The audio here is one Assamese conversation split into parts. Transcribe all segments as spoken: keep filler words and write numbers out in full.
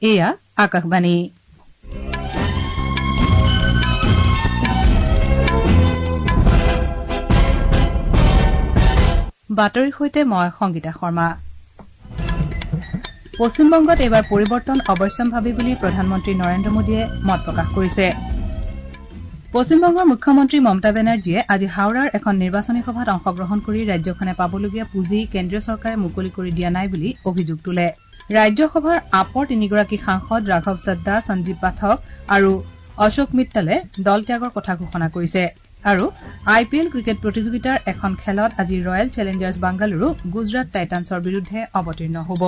এয়া আকাশবাণী। বাতৰিৰ সৈতে মই সংগীতা শৰ্মা। পশ্চিমবংগত এইবাৰ পৰিৱৰ্তন অৱশ্যম্ভাৱী বুলি প্ৰধানমন্ত্ৰী নৰেন্দ্ৰ মোদীয়ে মত প্ৰকাশ কৰিছে। পশ্চিমবংগৰ মুখ্যমন্ত্ৰী মমতা বেনাৰ্জীয়ে আজি হাওড়াৰ এখন নিৰ্বাচনী সভাত অংশগ্ৰহণ কৰি ৰাজ্যখনে পাবলগীয়া পুঁজি কেন্দ্ৰীয় চৰকাৰে মুকলি কৰি দিয়া নাই বুলি অভিযোগ তোলে। ৰাজ্যসভাৰ আপৰ তিনিগৰাকী সাংসদ ৰাঘৱ চদ্দা, সঞ্জীৱ পাঠক আৰু অশোক মিট্টালে দল ত্যাগৰ কথা ঘোষণা কৰিছে। আৰু আই পি এল ক্ৰিকেট প্ৰতিযোগিতাৰ এখন খেলত আজি ৰয়েল চেলেঞ্জাৰ্ছ বাংগালুৰু গুজৰাট টাইটান্ছৰ বিৰুদ্ধে অৱতীৰ্ণ হ'ব।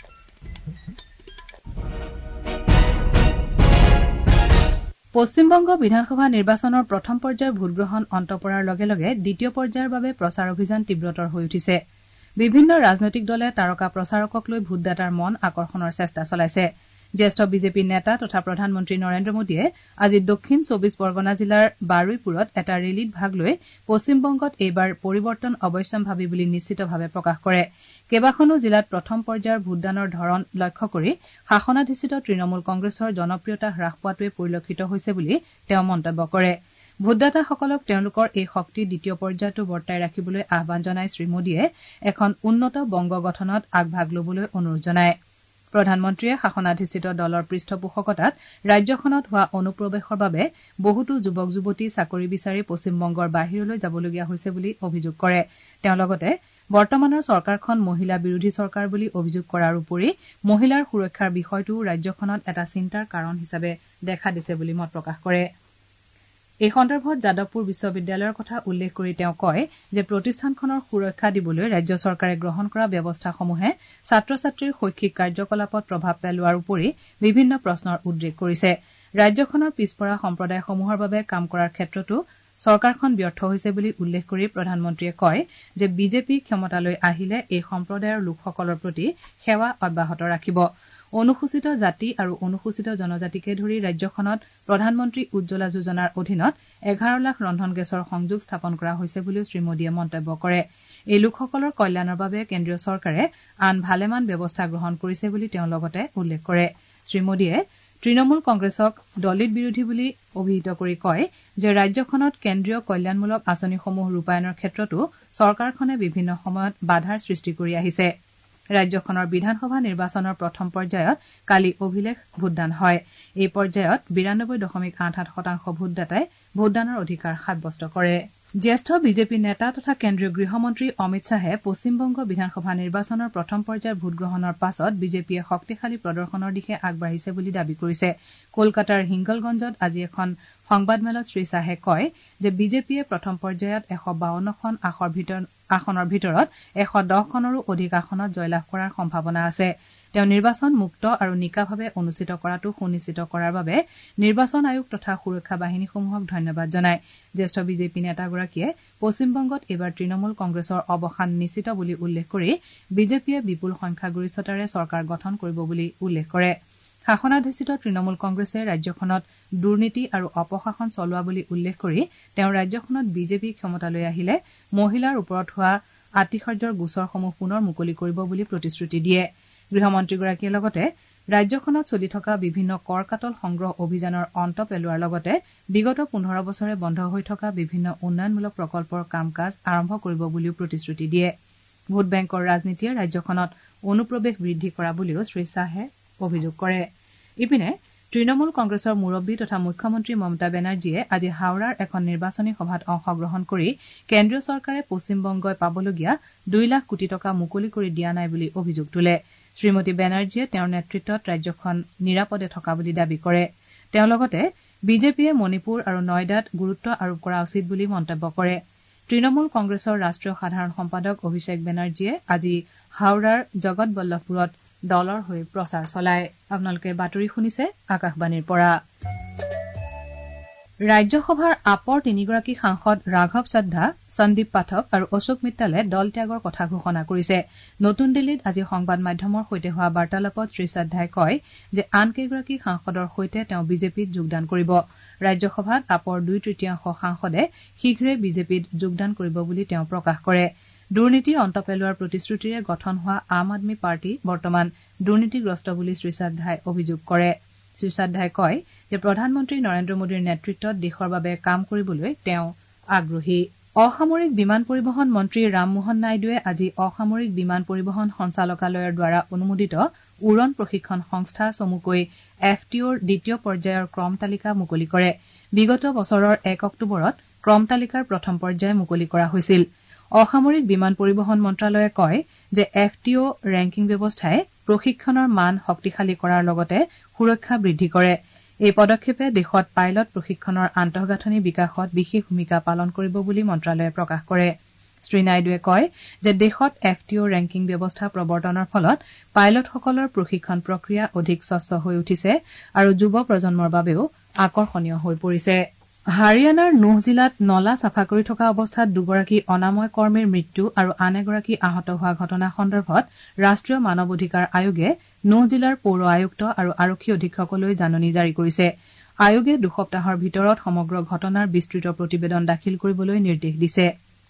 পশ্চিমবংগ বিধানসভা নিৰ্বাচনৰ প্ৰথম পৰ্যায়ৰ ভোটগ্ৰহণ অন্ত পৰাৰ লগে লগে দ্বিতীয় পৰ্যায়ৰ বাবে প্ৰচাৰ অভিযান তীব্ৰতৰ হৈ উঠিছে। বিভিন্ন ৰাজনৈতিক দলে তাৰকা প্ৰচাৰকক লৈ ভোটদাতাৰ মন আকৰ্ষণৰ চেষ্টা চলাইছে। জ্যেষ্ঠ বিজেপি নেতা তথা প্ৰধানমন্ত্ৰী নৰেন্দ্ৰ মোদীয়ে আজি দক্ষিণ চৌবিশ পৰগনা জিলাৰ বাৰুইপুৰত এটা ৰেলীত ভাগ লৈ পশ্চিমবংগত এইবাৰ পৰিৱৰ্তন অৱশ্যম্ভাৱী বুলি নিশ্চিতভাৱে প্ৰকাশ কৰে। কেইবাখনো জিলাত প্ৰথম পৰ্যায়ৰ ভোটদানৰ ধৰণ লক্ষ্য কৰি শাসনাধিষ্ঠিত তৃণমূল কংগ্ৰেছৰ জনপ্ৰিয়তা হ্ৰাস পোৱাটোৱে পৰিলক্ষিত হৈছে বুলি তেওঁ মন্তব্য কৰে। ভোটদাতাসকলক তেওঁলোকৰ এই শক্তি দ্বিতীয় পৰ্যায়তো বৰ্তাই ৰাখিবলৈ আহান জনাই শ্ৰীমোদীয়ে এখন উন্নত বংগ গঠনত আগভাগ লবলৈ অনুৰোধ জনায়। প্ৰধানমন্ত্ৰীয়ে শাসনাধিষ্ঠিত দলৰ পৃষ্ঠপোষকতাত ৰাজ্যখনত হোৱা অনুপ্ৰৱেশৰ বাবে বহুতো যুৱক যুৱতী চাকৰি বিচাৰি পশ্চিমবংগৰ বাহিৰলৈ যাবলগীয়া হৈছে বুলি অভিযোগ কৰে। তেওঁ লগতে বৰ্তমানৰ চৰকাৰখন মহিলা বিৰোধী চৰকাৰ বুলি অভিযোগ কৰাৰ উপৰি মহিলাৰ সুৰক্ষাৰ বিষয়টোও ৰাজ্যখনত এটা চিন্তাৰ কাৰণ হিচাপে দেখা দিছে বুলি মত প্ৰকাশ কৰে। এই সন্দৰ্ভত যাদৱপুৰ বিশ্ববিদ্যালয়ৰ কথা উল্লেখ কৰি তেওঁ কয় যে প্ৰতিষ্ঠানখনৰ সুৰক্ষা দিবলৈ ৰাজ্য চৰকাৰে গ্ৰহণ কৰা ব্যৱস্থাসমূহে ছাত্ৰ ছাত্ৰীৰ শৈক্ষিক কাৰ্যকলাপত প্ৰভাৱ পেলোৱাৰ উপৰি বিভিন্ন প্ৰশ্নৰ উদ্ৰেক কৰিছে। ৰাজ্যখনৰ পিছপৰা সম্প্ৰদায়সমূহৰ বাবে কাম কৰাৰ ক্ষেত্ৰতো চৰকাৰখন ব্যৰ্থ হৈছে বুলি উল্লেখ কৰি প্ৰধানমন্ত্ৰীয়ে কয় যে বিজেপি ক্ষমতালৈ আহিলে এই সম্প্ৰদায়ৰ লোকসকলৰ প্ৰতি সেৱা অব্যাহত ৰাখিব। অনুসূচিত জাতি আৰু অনুসূচিত জনজাতিকে ধৰি ৰাজ্যখনত প্ৰধানমন্ত্ৰী উজ্জ্বলা যোজনাৰ অধীনত এঘাৰ লাখ ৰন্ধন গেছৰ সংযোগ স্থাপন কৰা হৈছে বুলিও শ্ৰীমোদীয়ে মন্তব্য কৰে। এই লোকসকলৰ কল্যাণৰ বাবে কেন্দ্ৰীয় চৰকাৰে আন ভালেমান ব্যৱস্থা গ্ৰহণ কৰিছে বুলি তেওঁ লগতে উল্লেখ কৰে। শ্ৰীমোদীয়ে তৃণমূল কংগ্ৰেছক দলিত বিৰোধী বুলি অভিহিত কৰি কয় যে ৰাজ্যখনত কেন্দ্ৰীয় কল্যাণমূলক আঁচনিসমূহ ৰূপায়ণৰ ক্ষেত্ৰতো চৰকাৰখনে বিভিন্ন সময়ত বাধাৰ সৃষ্টি কৰি আহিছে। ৰাজ্যখনৰ বিধানসভা নিৰ্বাচনৰ প্ৰথম পৰ্যায়ত কালি অভিলেখ ভোটদান হয়। এই পৰ্যায়ত বিৰানব্বৈ দশমিক আঠ সাত শতাংশ ভোটদাতাই ভোটদানৰ অধিকাৰ সাব্যস্ত কৰে। জ্যেষ্ঠ বিজেপি নেতা তথা কেন্দ্ৰীয় গৃহমন্ত্ৰী অমিত শ্বাহে পশ্চিমবংগ বিধানসভা নিৰ্বাচনৰ প্ৰথম পৰ্যায়ৰ ভোটগ্ৰহণৰ পাছত বিজেপিয়ে শক্তিশালী প্ৰদৰ্শনৰ দিশে আগবাঢ়িছে বুলি দাবী কৰিছে। কলকাতাৰ হিংগলগঞ্জত আজি এখন সংবাদমেলত শ্ৰীশ্বাহে কয় যে বিজেপিয়ে প্ৰথম পৰ্যায়ত এশ বাৱন্নখন আসনৰ ভিতৰত এশ দহখনৰো অধিক আসনত জয়লাভ কৰাৰ সম্ভাৱনা আছে। তেওঁ নিৰ্বাচন মুক্ত আৰু নিকাভাৱে অনুষ্ঠিত কৰাটো সুনিশ্চিত কৰাৰ বাবে নিৰ্বাচন আয়োগ তথা সুৰক্ষা বাহিনীসমূহক ধন্যবাদ জনায়। জ্যেষ্ঠ বিজেপি নেতাগৰাকীয়ে পশ্চিমবংগত এইবাৰ তৃণমূল কংগ্ৰেছৰ অৱসান নিশ্চিত বুলি উল্লেখ কৰি বিজেপিয়ে বিপুল সংখ্যাগৰিষ্ঠতাৰে চৰকাৰ গঠন কৰিব বুলি উল্লেখ কৰে। শাসনাধিষ্ঠিত তৃণমূল কংগ্ৰেছে ৰাজ্যখনত দুৰ্নীতি আৰু অপশাসন চলোৱা বুলি উল্লেখ কৰি তেওঁ ৰাজ্যখনত বিজেপি ক্ষমতালৈ আহিলে মহিলাৰ ওপৰত হোৱা আতিশয্যৰ গোচৰসমূহ পুনৰ মুকলি কৰিব বুলি প্ৰতিশ্ৰুতি দিয়ে। গৃহমন্ত্ৰীগৰাকীয়ে লগতে ৰাজ্যখনত চলি থকা বিভিন্ন কৰ কাটল সংগ্ৰহ অভিযানৰ অন্ত পেলোৱাৰ লগতে বিগত পোন্ধৰ বছৰে বন্ধ হৈ থকা বিভিন্ন উন্নয়নমূলক প্ৰকল্পৰ কাম কাজ আৰম্ভ কৰিব বুলিও প্ৰতিশ্ৰুতি দিয়ে। ভোট বেংকৰ ৰাজনীতিয়ে ৰাজ্যখনত অনুপ্ৰৱেশ বৃদ্ধি কৰা বুলিও শ্ৰীশ্বাহে অভিযোগ কৰে। ইপিনে তৃণমূল কংগ্ৰেছৰ মুৰব্বী তথা মুখ্যমন্ত্ৰী মমতা বেনাৰ্জীয়ে আজি হাওড়াৰ এখন নিৰ্বাচনী সভাত অংশগ্ৰহণ কৰি কেন্দ্ৰীয় চৰকাৰে পশ্চিমবংগই পাবলগীয়া দুই লাখ কোটি টকা মুকলি কৰি দিয়া নাই বুলি অভিযোগ তোলে। শ্ৰীমতী বেনাৰ্জীয়ে তেওঁৰ নেতৃত্বত ৰাজ্যখন নিৰাপদে থকা বুলি দাবী কৰে। তেওঁ লগতে বিজেপিয়ে মণিপুৰ আৰু নয়ডাত গুৰুত্ব আৰোপ কৰা উচিত বুলি মন্তব্য কৰে। তৃণমূল কংগ্ৰেছৰ ৰাষ্ট্ৰীয় সাধাৰণ সম্পাদক অভিষেক বেনাৰ্জীয়ে আজি হাওড়াৰ জগতবল্লভপুৰত দলৰ হৈ প্ৰচাৰ চলায়। আপোনালোকে বাতৰি শুনিছে আকাশবাণীৰ পৰা। ৰাজ্যসভাৰ আপৰ তিনিগৰাকী সাংসদ ৰাঘৱ চদ্দা, সন্দীপ পাঠক আৰু অশোক মিট্টালে দল ত্যাগৰ কথা ঘোষণা কৰিছে। নতুন দিল্লীত আজি সংবাদ মাধ্যমৰ সৈতে হোৱা বাৰ্তালাপত শ্ৰীচদ্দাই কয় যে আন কেইগৰাকী সাংসদৰ সৈতে তেওঁ বিজেপিত যোগদান কৰিব। ৰাজ্যসভাত আপৰ দুই তৃতীয়াংশ সাংসদে শীঘ্ৰে বিজেপিত যোগদান কৰিব বুলি তেওঁ প্ৰকাশ কৰে। দুৰ্নীতিৰ অন্ত পেলোৱাৰ প্ৰতিশ্ৰুতিৰে গঠন হোৱা আম আদমী পাৰ্টি বৰ্তমান দুৰ্নীতিগ্ৰস্ত বুলি শ্ৰীচাদ্ধাই অভিযোগ কৰে শ্ৰীচাদ্ধাই কয় যে প্ৰধানমন্ত্ৰী নৰেন্দ্ৰ মোদীৰ নেতৃত্বত দেশৰ বাবে কাম কৰিবলৈ তেওঁ আগ্ৰহী অসামৰিক বিমান পৰিবহণ মন্ত্ৰী ৰামমোহন নাইডুৱে আজি অসামৰিক বিমান পৰিবহণ সঞ্চালকালয়ৰ দ্বাৰা অনুমোদিত উৰণ প্ৰশিক্ষণ সংস্থা চমুকৈ এফ টি অ'ৰ দ্বিতীয় পৰ্যায়ৰ ক্ৰম তালিকা মুকলি কৰে বিগত বছৰৰ এক অক্টোবৰত ক্ৰম তালিকাৰ প্ৰথম পৰ্যায় মুকলি কৰা হৈছিল অসামৰিক বিমান পৰিবহণ মন্ত্ৰালয়ে কয় যে এফ টি অ' ৰেংকিং ব্যৱস্থাই প্ৰশিক্ষণৰ মান শক্তিশালী কৰাৰ লগতে সুৰক্ষা বৃদ্ধি কৰে এই পদক্ষেপে দেশত পাইলট প্ৰশিক্ষণৰ আন্তঃগাঁথনি বিকাশত বিশেষ ভূমিকা পালন কৰিব বুলি মন্ত্ৰালয়ে প্ৰকাশ কৰে শ্ৰীনাইডুৱে কয় যে দেশত এফ টি অ' ৰেংকিং ব্যৱস্থা প্ৰৱৰ্তনৰ ফলত পাইলটসকলৰ প্ৰশিক্ষণ প্ৰক্ৰিয়া অধিক স্বচ্ছ হৈ উঠিছে আৰু যুৱ প্ৰজন্মৰ বাবেও আকৰ্ষণীয় হৈ পৰিছে হাৰিয়ানাৰ নুহ জিলাত নলা চাফা কৰি থকা অৱস্থাত দুগৰাকী অনাময় কৰ্মীৰ মৃত্যু আৰু আন এগৰাকী আহত হোৱা ঘটনা সন্দৰ্ভত ৰাষ্ট্ৰীয় মানৱ অধিকাৰ আয়োগে নুহ জিলাৰ পৌৰ আয়ুক্ত আৰু আৰক্ষী অধীক্ষকলৈ জাননী জাৰি কৰিছে আয়োগে দুসপ্তাহৰ ভিতৰত সমগ্ৰ ঘটনাৰ বিস্তৃত প্ৰতিবেদন দাখিল কৰিবলৈ নিৰ্দেশ দিছে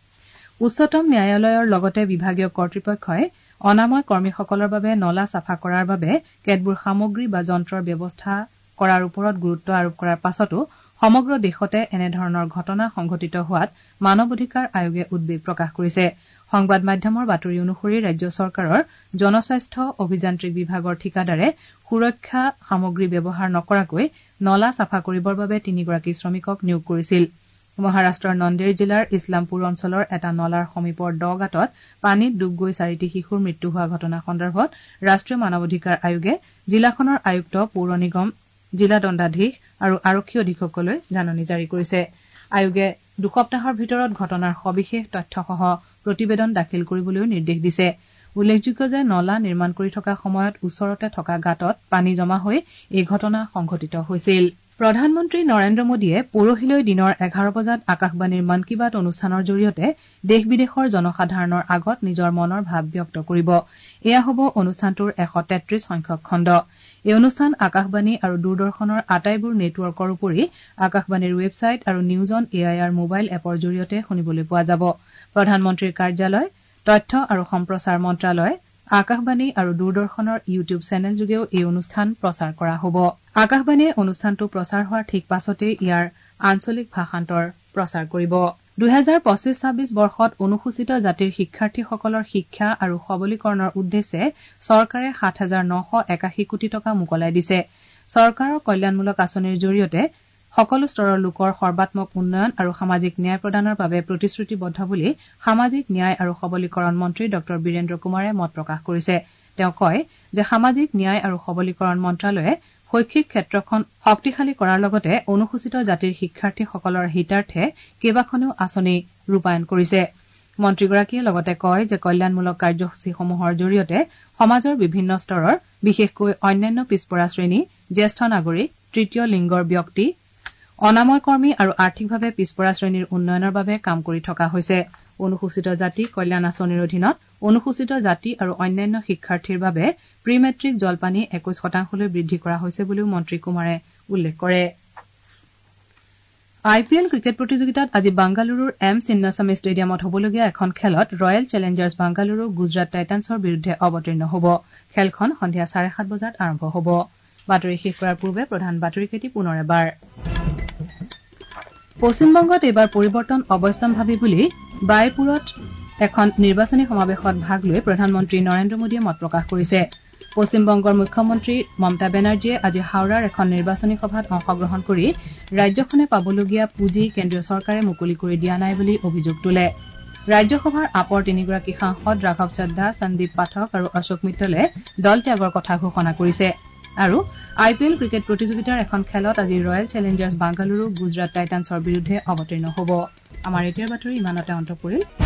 উচ্চতম ন্যায়ালয়ৰ লগতে বিভাগীয় কৰ্তৃপক্ষই অনাময় কৰ্মীসকলৰ বাবে নলা চাফা কৰাৰ বাবে কেতবোৰ সামগ্ৰী বা যন্ত্ৰৰ ব্যৱস্থা কৰাৰ ওপৰত গুৰুত্ব আৰোপ কৰাৰ পাছতো সমগ্ৰ দেশতে এনেধৰণৰ ঘটনা সংঘটিত হোৱাত মানৱ অধিকাৰ আয়োগে উদ্বেগ প্ৰকাশ কৰিছে সংবাদ মাধ্যমৰ বাতৰি অনুসৰি ৰাজ্য চৰকাৰৰ জনস্বাস্থ্য অভিযান্ত্ৰিক বিভাগৰ ঠিকাদাৰে সুৰক্ষা সামগ্ৰী ব্যৱহাৰ নকৰাকৈ নলা চাফা কৰিবৰ বাবে তিনিগৰাকী শ্ৰমিকক নিয়োগ কৰিছিল মহাৰাষ্ট্ৰৰ নন্দেৰ জিলাৰ ইছলামপুৰ অঞ্চলৰ এটা নলাৰ সমীপৰ দ গাঁতত পানীত ডুব গৈ চাৰিটি শিশুৰ মৃত্যু হোৱা ঘটনা সন্দৰ্ভত ৰাষ্ট্ৰীয় মানৱ অধিকাৰ আয়োগে জিলাখনৰ আয়ুক্ত পৌৰ নিগম জিলা দণ্ডাধীশ আৰু আৰক্ষী অধীক্ষকলৈ জাননী জাৰি কৰিছে আয়োগে দুসপ্তাহৰ ভিতৰত ঘটনাৰ সবিশেষ তথ্যসহ প্ৰতিবেদন দাখিল কৰিবলৈও নিৰ্দেশ দিছে উল্লেখযোগ্য যে নলা নিৰ্মাণ কৰি থকা সময়ত ওচৰতে থকা গাঁতত পানী জমা হৈ এই ঘটনা সংঘটিত হৈছিল প্ৰধানমন্ত্ৰী নৰেন্দ্ৰ মোদীয়ে পৰহিলৈ দিনৰ এঘাৰ বজাত আকাশবাণীৰ মন কী বাত অনুষ্ঠানৰ জৰিয়তে দেশ বিদেশৰ জনসাধাৰণৰ আগত নিজৰ মনৰ ভাৱ ব্যক্ত কৰিব এয়া হ'ব অনুষ্ঠানটোৰ এশ তেত্ৰিশ সংখ্যক খণ্ড এই অনুষ্ঠান আকাশবাণী আৰু দূৰদৰ্শনৰ আটাইবোৰ নেটৱৰ্কৰ উপৰি আকাশবাণীৰ ৱেবছাইট আৰু news on A I R mobile এপৰ জৰিয়তে শুনিবলৈ পোৱা যাব প্ৰধানমন্ত্ৰীৰ কাৰ্যালয় তথ্য আৰু সম্প্ৰচাৰ মন্ত্ৰালয় আকাশবাণী আৰু দূৰদৰ্শনৰ ইউটিউব চেনেল যোগেও এই অনুষ্ঠান প্ৰচাৰ কৰা হ'ব আকাশবাণীয়ে অনুষ্ঠানটো প্ৰচাৰ হোৱাৰ ঠিক পাছতে ইয়াৰ আঞ্চলিক ভাষান্তৰ প্ৰচাৰ কৰিব দুহেজাৰ পঁচিশ ছাব্বিশ বৰ্ষত অনুসূচিত জাতিৰ শিক্ষাৰ্থীসকলৰ শিক্ষা আৰু সবলীকৰণৰ উদ্দেশ্যে চৰকাৰে সাত হাজাৰ নশ একাশী কোটি টকা মোকলাই দিছে চৰকাৰৰ কল্যাণমূলক আঁচনিৰ জৰিয়তে সকলো স্তৰৰ লোকৰ সৰ্বাত্মক উন্নয়ন আৰু সামাজিক ন্যায় প্ৰদানৰ বাবে প্ৰতিশ্ৰুতিবদ্ধ বুলি সামাজিক ন্যায় আৰু সবলীকৰণ মন্ত্ৰী ড বীৰেন্দ্ৰ কুমাৰে মত প্ৰকাশ কৰিছে তেওঁ কয় যে সামাজিক ন্যায় আৰু সবলীকৰণ মন্ত্ৰালয়ে শৈক্ষিক ক্ষেত্ৰখন শক্তিশালী কৰাৰ লগতে অনুসূচিত জাতিৰ শিক্ষাৰ্থীসকলৰ হিতাৰ্থে কেইবাখনো আঁচনি ৰূপায়ণ কৰিছে মন্ত্ৰীগৰাকীয়ে লগতে কয় যে কল্যাণমূলক কাৰ্যসূচীসমূহৰ জৰিয়তে সমাজৰ বিভিন্ন স্তৰৰ বিশেষকৈ অন্যান্য পিছপৰা শ্ৰেণী জ্যেষ্ঠ নাগৰিক তৃতীয় লিংগৰ ব্যক্তি অনাময় কৰ্মী আৰু আৰ্থিকভাৱে পিছপৰা শ্ৰেণীৰ উন্নয়নৰ বাবে কাম কৰি থকা হৈছে অনুসূচিত জাতি কল্যাণ আঁচনিৰ অধীনত অনুসূচিত জাতি আৰু অন্যান্য শিক্ষাৰ্থীৰ বাবে প্ৰি মেট্ৰিক জলপানী একৈশ শতাংশলৈ বৃদ্ধি কৰা হৈছে বুলিও মন্ত্ৰী কুমাৰে উল্লেখ কৰে আই পি এল ক্ৰিকেট প্ৰতিযোগিতাত আজি বাংগালুৰুৰ এম চিন্নাস্বামী ষ্টেডিয়ামত হ'বলগীয়া এখন খেলত ৰয়েল চেলেঞ্জাৰ্ছ বাংগালুৰু গুজৰাট টাইটান্ছৰ বিৰুদ্ধে অৱতীৰ্ণ হ'ব খেলখন সন্ধিয়া চাৰে সাত বজাত আৰম্ভ হ'ব বাতৰি শেষ কৰাৰ পূৰ্বে প্ৰধান বাতৰিকেইটি পুনৰ এবাৰ পশ্চিমবংগত এইবাৰ পৰিৱৰ্তন অৱশ্যম্ভাৱী বুলি বায়পুৰত এখন নিৰ্বাচনী সমাৱেশত ভাগ লৈ প্ৰধানমন্ত্ৰী নৰেন্দ্ৰ মোদীয়ে মত প্ৰকাশ কৰিছে পশ্চিমবংগৰ মুখ্যমন্ত্ৰী মমতা বেনাৰ্জীয়ে আজি হাওড়াৰ এখন নিৰ্বাচনী সভাত অংশগ্ৰহণ কৰি ৰাজ্যখনে পাবলগীয়া পুঁজি কেন্দ্ৰীয় চৰকাৰে মুকলি কৰি দিয়া নাই বুলি অভিযোগ তোলে ৰাজ্যসভাৰ আপৰ তিনিগৰাকী সাংসদ ৰাঘৱ চাদ্দা সন্দীপ পাঠক আৰু অশোক মিত্তলে দল ত্যাগৰ কথা ঘোষণা কৰিছে আৰু আই পি এল ক্ৰিকেট প্ৰতিযোগিতাৰ এখন খেলত আজি ৰয়েল চেলেঞ্জাৰ্ছ বাংগালুৰু গুজৰাট টাইটান্ছৰ বিৰুদ্ধে অৱতীৰ্ণ হ'ব আমাৰ এতিয়াৰ বাতৰি ইমানতে অন্ত পৰিল